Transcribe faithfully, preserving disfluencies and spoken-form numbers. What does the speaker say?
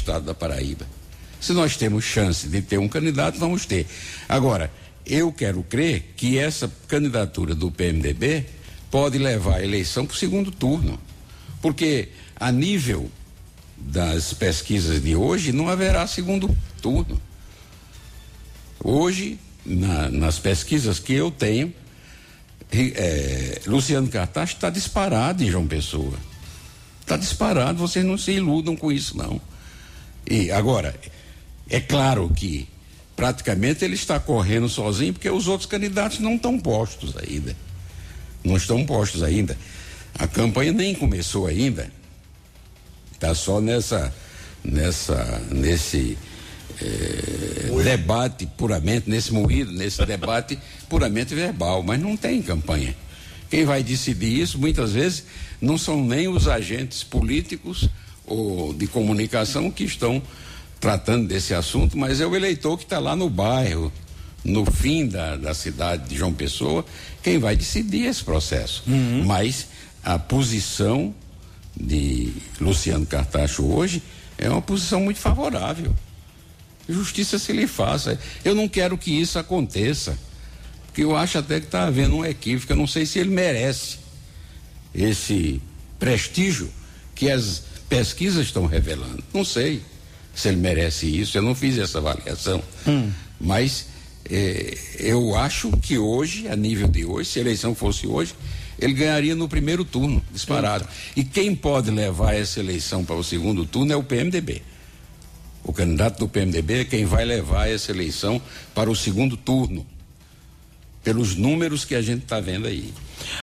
estado da Paraíba. Se nós temos chance de ter um candidato, vamos ter. Agora, eu quero crer que essa candidatura do P M D B pode levar a eleição para o segundo turno, porque a nível das pesquisas de hoje não haverá segundo turno. Hoje, na, nas pesquisas que eu tenho, é, Luciano Cartacho está disparado em João Pessoa. Está disparado, vocês não se iludam com isso, não. E agora, é claro que praticamente ele está correndo sozinho, porque os outros candidatos não estão postos ainda. Não estão postos ainda. A campanha nem começou ainda. Está só nessa, nessa, nesse é, debate puramente, nesse moído, nesse debate puramente verbal, mas não tem campanha. Quem vai decidir isso, muitas vezes, não são nem os agentes políticos ou de comunicação que estão tratando desse assunto, mas é o eleitor que está lá no bairro, no fim da, da cidade de João Pessoa, quem vai decidir esse processo. Uhum. Mas a posição de Luciano Cartacho hoje é uma posição muito favorável. Justiça se lhe faça. Eu não quero que isso aconteça, porque eu acho até que está havendo um equívoco. Eu não sei se ele merece esse prestígio que as pesquisas estão revelando. Não sei se ele merece isso, eu não fiz essa avaliação. Hum. Mas eh, eu acho que hoje, a nível de hoje, se a eleição fosse hoje, ele ganharia no primeiro turno, disparado. Eita. E quem pode levar essa eleição para o segundo turno é o P M D B. O candidato do P M D B é quem vai levar essa eleição para o segundo turno, pelos números que a gente está vendo aí.